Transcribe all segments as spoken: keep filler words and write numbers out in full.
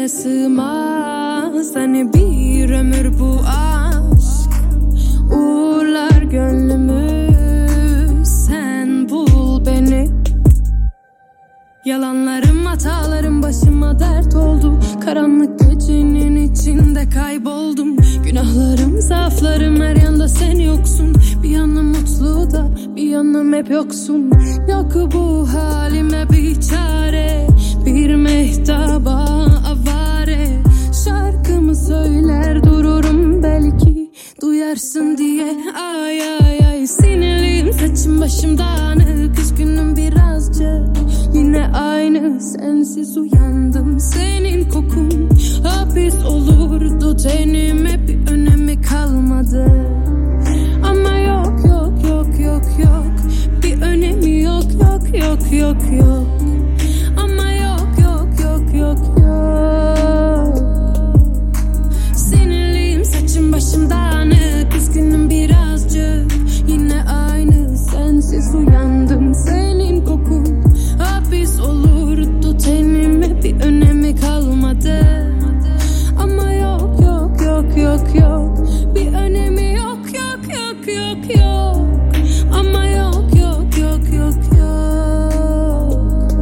gönülle sığmaz. Hani bir ömür bu aşk uğurlar gönlümü. Sen bul beni. Yalanlarım, hatalarım başıma dert oldu. Karanlık gecenin içinde kayboldum. Günahlarım, zaaflarım, her yanda sen yoksun. Bir yanım mutlu da bir yanım hep yoksun. Yok bu halime bir çare, bir mehtaba avare. Şarkımı söyler dururum, belki duyarsın diye. Ay ay ay, sinirliyim, saçım başım dağınık. Üzgünüm birazcık, yine aynı, sensiz uyandım. Senin kokun hapis olurdu tenime, bir önemi kalmadı. Ama yok yok yok yok yok, bir önemi yok yok yok yok yok. Ama yok yok yok yok yok. Sinirliyim, saçım başım dağınık. Üzgünüm birazcık, yine aynı, sensiz uyandım. Senin kokun hapis olurdu tenime, bir önemi kalmadı. Ama yok yok yok yok yok, bir önemi yok yok yok yok yok. Ama yok yok yok yok yok.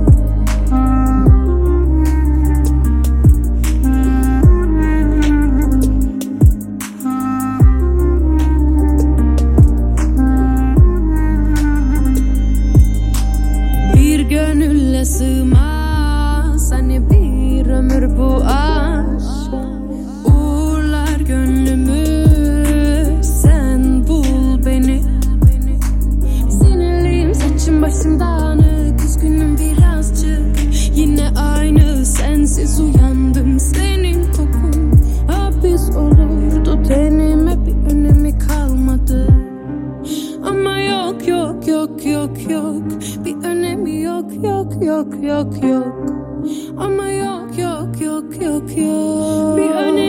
Bir gönülle sığmaz. Hani bir ömür bu aşk uğurlar gönlümü. Sen bul beni. Sinirliyim, saçım başım dağınık. Üzgünüm birazcık, yine aynı, sensiz uyandım. Senin kokun hapis olurdu tenime, bir önemi kalmadı. Ama yok yok yok yok yok, bir önemi yok yok yok yok yok. Ama yok yok yok yok yok, bir önemi